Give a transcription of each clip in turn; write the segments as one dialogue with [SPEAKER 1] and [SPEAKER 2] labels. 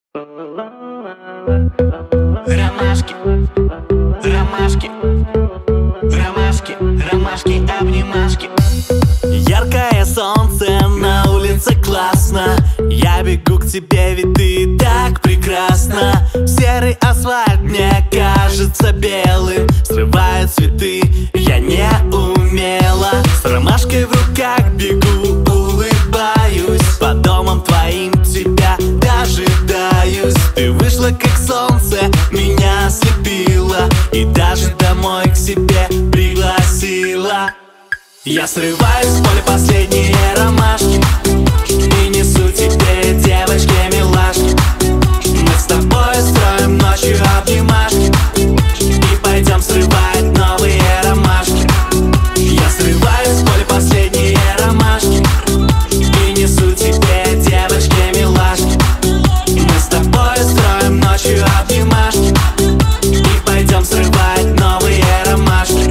[SPEAKER 1] Ромашки, ромашки, ромашки, ромашки, обнимашки.
[SPEAKER 2] Яркое солнце, на улице классно. Я бегу к тебе, ведь ты так прекрасна. Серый асфальт мне кажется белым. Срываю цветы, я не умела. С ромашкой в руках бегу, улыбаюсь. По домам твоим тебя дожидаюсь. Ты вышла как солнце, меня ослепила и даже домой к себе пригласила. Я срываю с поля последние ромашки и несу тебе, девочке, милашки. Мы с тобой строим ночью обнимашки и пойдем срывать новые ромашки. Я срываю с поля последние ромашки и несу тебе, девочке, милашки. Мы с тобой строим ночью обнимашки и пойдем срывать новые ромашки.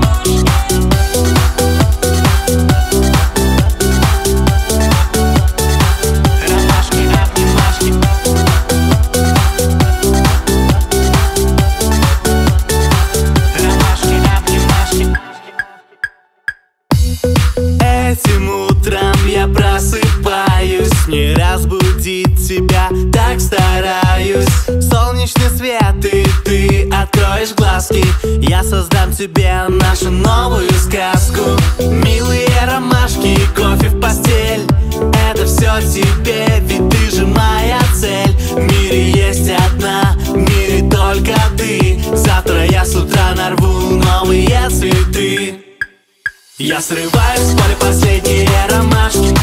[SPEAKER 2] Этим утром я просыпаюсь, не разбудить тебя так стараюсь. Солнечный свет, и ты откроешь глазки. Я создам тебе нашу новую сказку. Милые ромашки, кофе в постель. Это все тебе, ведь ты же моя цель. В мире есть одна, в мире только ты. Завтра я с утра нарву новые цветы. Я срываю с поля последние ромашки